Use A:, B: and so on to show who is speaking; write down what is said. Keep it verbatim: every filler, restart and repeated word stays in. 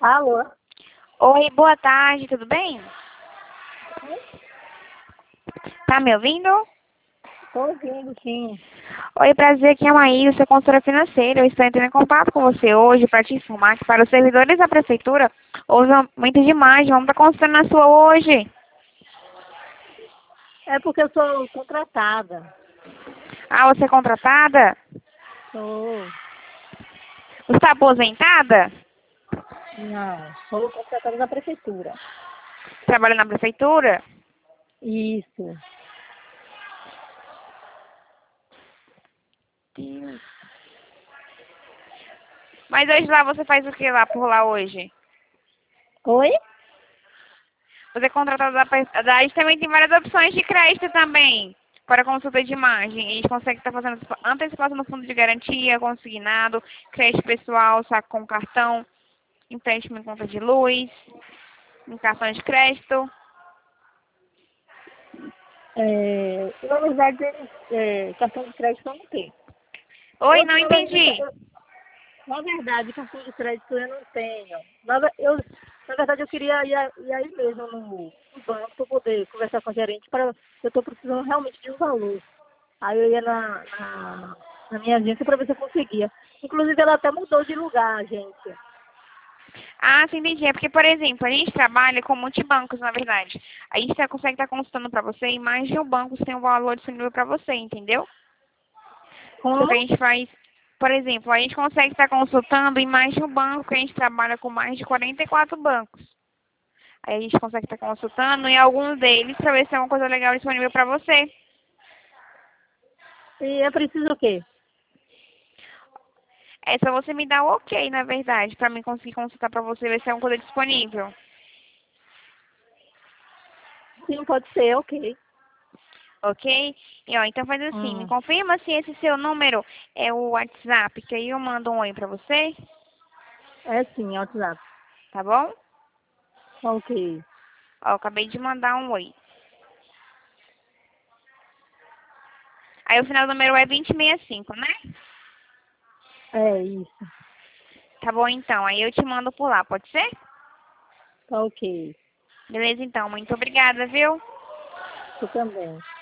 A: Alô?
B: Oi, boa tarde, tudo bem? Tá me ouvindo?
A: Tô ouvindo, sim.
B: Oi, prazer, aqui é a Maíra, sou consultora financeira. Eu estou entrando em contato com você hoje para te informar que para os servidores da prefeitura houve um aumento de imagem. Vamos estar consultando a sua hoje.
A: É porque eu sou contratada.
B: Ah, você é contratada?
A: Sou.
B: Você está aposentada?
A: Não, sou contratada da prefeitura.
B: Trabalha na prefeitura?
A: Isso.
B: Deus. Mas hoje lá você faz o que lá por lá hoje?
A: Oi?
B: Você é contratada da, pre- da... A gente também tem várias opções de crédito também. Para consulta de imagem. A gente consegue estar fazendo antecipação no fundo de garantia, consignado, crédito pessoal, saco com cartão, empréstimo em conta de luz, em cartão de crédito.
A: É, na verdade, é, cartão de crédito eu não tenho.
B: Oi,
A: Eu,
B: não
A: na, verdade,
B: entendi.
A: eu- na verdade, cartão de crédito eu não tenho. Na, ve- eu, na verdade, eu queria ir, a- ir aí mesmo no, no banco para poder conversar com a gerente. Para eu estou precisando realmente de um valor. Aí eu ia na, na, na minha agência para ver se eu conseguia. Inclusive, ela até mudou de lugar, a agência.
B: Ah, sim, entendi. É porque, por exemplo, a gente trabalha com multibancos, na verdade. A gente tá- consegue estar consultando para você e mais de um banco tem um valor disponível para você, entendeu? Só que a
A: Como?
B: gente faz, por exemplo, a gente consegue estar consultando em mais de um banco, porque a gente trabalha com mais de quarenta e quatro bancos. Aí a gente consegue estar consultando em alguns deles para ver se é uma coisa legal disponível para você.
A: E é preciso o quê?
B: É só você me dar o ok, na verdade, para mim conseguir consultar para você ver se é uma coisa disponível.
A: Sim, pode ser, ok.
B: Ok? E, ó, então faz assim, me
A: Hum,
B: confirma se esse seu número é o WhatsApp, que aí eu mando um oi para você,
A: é sim, WhatsApp.
B: tá bom?
A: Ok.
B: Ó, eu acabei de mandar um oi. Aí o final do número é vinte e sessenta e cinco, né?
A: É isso.
B: Tá bom então, aí eu te mando por lá, pode ser?
A: Tá ok.
B: Beleza então, muito obrigada, viu?
A: Você também.